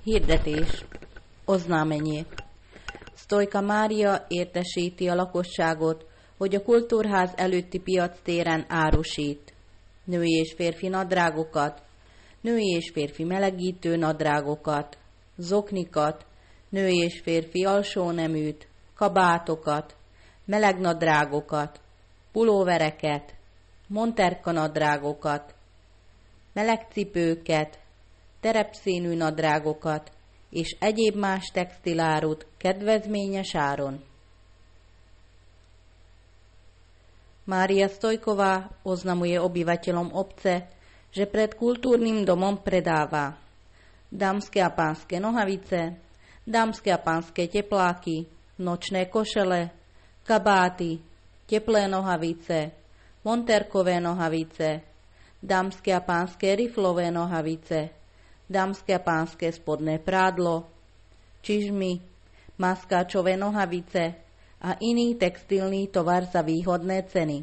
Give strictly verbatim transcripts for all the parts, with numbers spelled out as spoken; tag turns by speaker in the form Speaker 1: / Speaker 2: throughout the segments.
Speaker 1: Hirdetés. Oznámenie. Sztojka Mária értesíti a lakosságot, hogy a kultúrház előtti piac téren árusít női és férfi nadrágokat, női és férfi melegítő nadrágokat, zoknikat, női és férfi alsóneműt, kabátokat, melegnadrágokat, pulóvereket, monterka nadrágokat, melegcipőket, terepszínű nadrágokat és egyéb más textilárut kedvezményes áron. Mária Stojková oznamuje obyvateľom obce, že pred kultúrnym domom predáva dámske a pánske nohavice, dámske a pánske tepláky, nočné košele, kabáty, teplé nohavice, monterkové nohavice, dámske a pánske riflové nohavice, dámske a pánske spodné prádlo, čižmy, maskáčové nohavice a iný textilný tovar za výhodné ceny.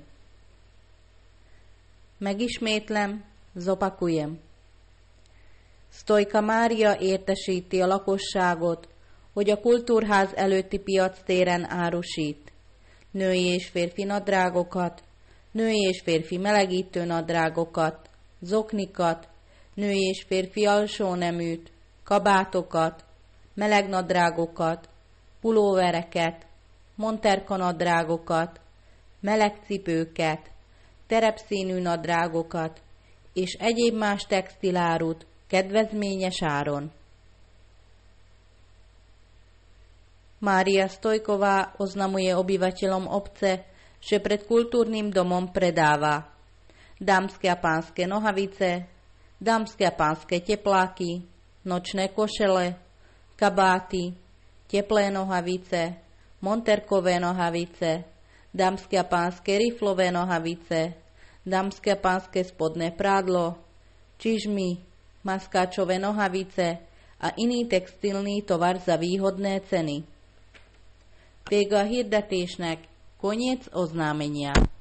Speaker 1: Megismétlem, zopakujem. Sztojka Mária értesíti a lakosságot, hogy a kultúrház előtti piac téren árusít női és férfi nadrágokat, női és férfi melegítő nadrágokat, zoknikat, női és férfi alsóneműt, kabátokat, melegnadrágokat, pulóvereket, monterka nadrágokat, melegcipőket, terepszínű nadrágokat és egyéb más textilárut kedvezményes áron. Mária Stojková oznamuje obyvateľom obce, že pred kultúrnym domom predáva dámske a pánske nohavice, dámske a pánske tepláky, nočné košele, kabáty, teplé nohavice, monterkové nohavice, dámske a pánske riflové nohavice, dámske a pánske spodné prádlo, čižmy, maskáčové nohavice a iný textilný tovar za výhodné ceny. Vége a hirdetésnek, koniec oznámenia.